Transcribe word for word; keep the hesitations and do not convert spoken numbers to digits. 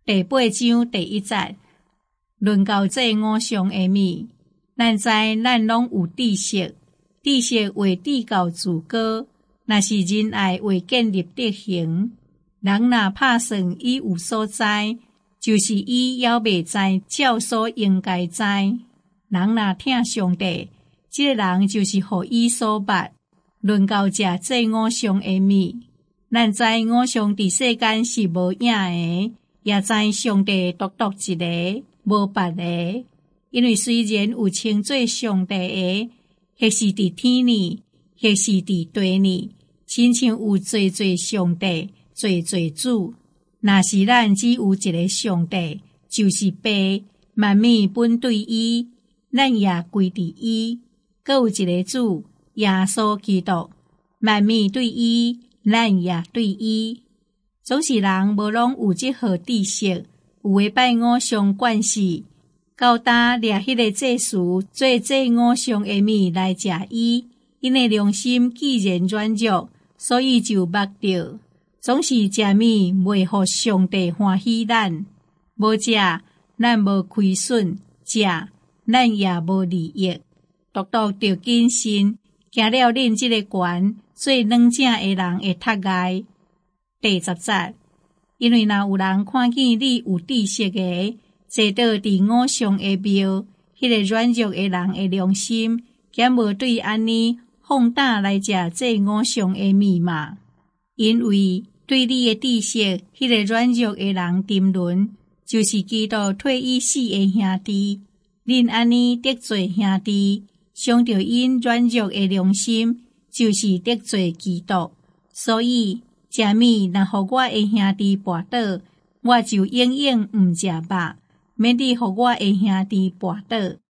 第八章第一节，论到这五常的物，咱知咱拢有知识，知识为至高自高，若是仁爱为建立德行。人若拍算伊有所知，就是伊还未知照所应该知。人若听上帝，这个人就是互伊所捌。论到这这五常的物，咱知五常伫世间是无影的，也知上帝独独一个，无别个。因为虽然有称作上帝的，或是伫天里，或是伫地里，亲像有侪侪上帝，侪侪主。若是咱只有一个上帝，就是爸，万物本对伊，咱也归伫伊。阁有一个主，耶稣基督，万物对伊，咱也对伊。总是人无拢有即号知识，有诶拜五常惯势，到呾掠迄个祭司做这五常诶物来食伊，因诶良心既然软弱，所以就目着。总是食物袂互上帝欢喜咱，无食咱无亏损，食咱也无利益。独独着谨慎，行了恁即个悬，做软正诶人会脱害。第十节，因为若有人看见你有知识诶，坐倒伫五常诶庙，迄个软弱诶人诶良心，敢无对安尼放胆来食这五常诶物嘛？因为对你诶知识，迄个软弱诶人沉沦，就是基督退伊死诶兄弟。恁安尼得罪兄弟，伤着因软弱诶良心，就是得罪基督。所以食物若互我诶兄弟绊倒，我就永远毋食肉，免得互我诶兄弟绊倒。